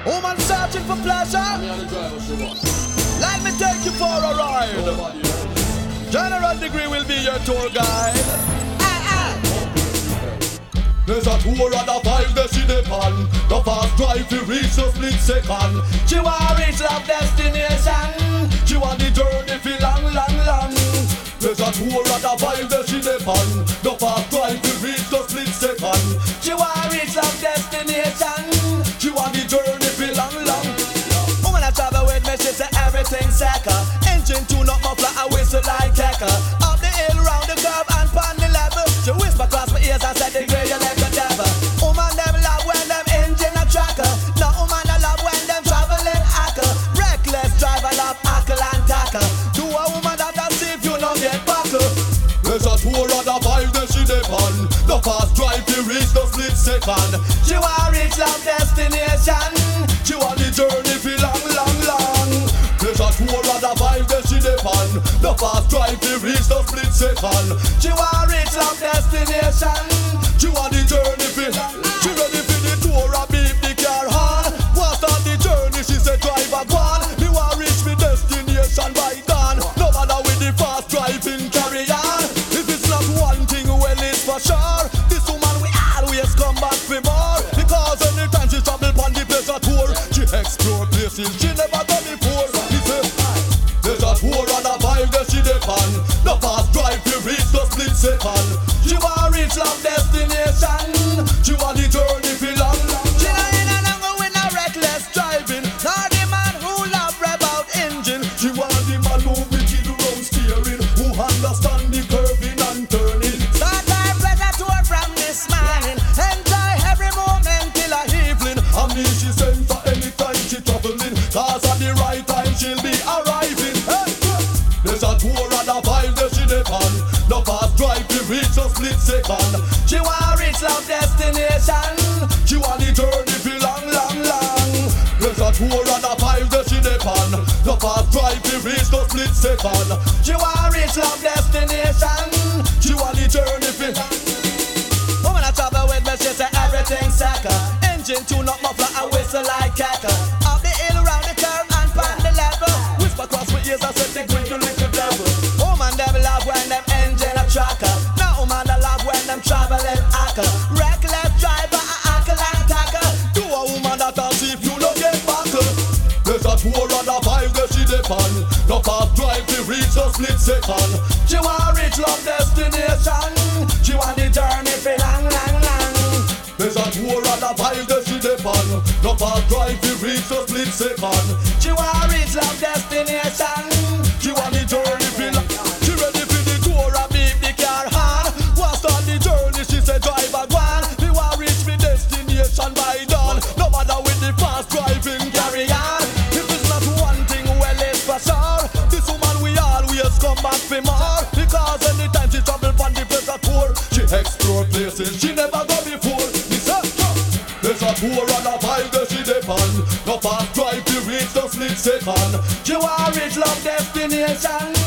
Woman searching for pleasure. Let me take you for a ride. General Degree will be your tour guide. There's a tour and a vibe that she depend. The fast drive to reach the split second. She want reach love destination. She want the journey for long, long, long. There's a tour and a vibe that she depend. The fast drive to reach the split second. She want reach love destination. She want the journey for long, long. Woman I travel with me, she say everything second. Engine tune up muffler, I whistle like Tekka. Up the hill, round the curve and pan the level. She whisper across my ears and said the grey you like the devil. Woman them love when them engine a tracker. No woman I love when them traveling hacker. Reckless driver love hackle and tackle. To a woman that I see if you don't get buckle. There's a tour and a vibe that she depend. The fast drive to reach the split second. She want reach love destination. She want the journey for long, long, long. There's a tour and a vibe that she depend. The fast drive to reach the split second. She want reach love destination. She want the journey for. She ready for the tour and beat the car on. Want start the journey, she say driver gone. Me want reach me destination by dawn. No matter with the fast driving carry on. If it's not one thing, well it's for sure. This woman we always come back for more. Because anytime she travel on the pleasure tour, she explore places she never done before. There's a tour and a vibe that she depend. The fast drive to reach the split second. She want reach love destination. She want the journey for long. She not in a longer with no reckless driving. Nor the man who love rev out engine. She want the man who wicked round steering. Who understand the curving and turning. Start our pleasure tour from this morning. Enjoy every moment till a evening. I mean she sent for any time she traveling. Cause at the right time she'll be arriving. There's a tour and a vibe that she depend. The fast drive to reach a split second. She want reach love destination. She want the journey for long, long, long. There's a tour and a vibe that she depend. The fast drive to reach the split second. She want reach love destination. She want the journey for. Woman I travel with me, she say everything second. Engine tune up muffler, I whistle like Tekka. Up the hill, round the curve and pan the level. Whisper across my ears, I said the green to little devil. Woman them love when them engine a tracker. No woman I love when them traveling hacker. Reckless driver, a hackle and tackle. Do a woman that I'll see if you don't get buckle. There's a tour and a vibe that she depend. The fast drive to reach a split second. She want reach love destination. She want the journey for long, long, long. There's a tour and a vibe that she depend. The fast drive to reach a split second. She want reach love destination. She want the journey for long. She ready for the tour and beat the car on. Want start the journey, she say driver gone. Me want reach me destination by dawn. No matter with the fast driving carry on. If it's not one thing, well it's for sure. This woman we always come back for more. Because anytime she travel on the pleasure tour, she explore places she never go before. There's a tour and a vibe that she depend. The fast drive to reach the split second. She want reach love destination.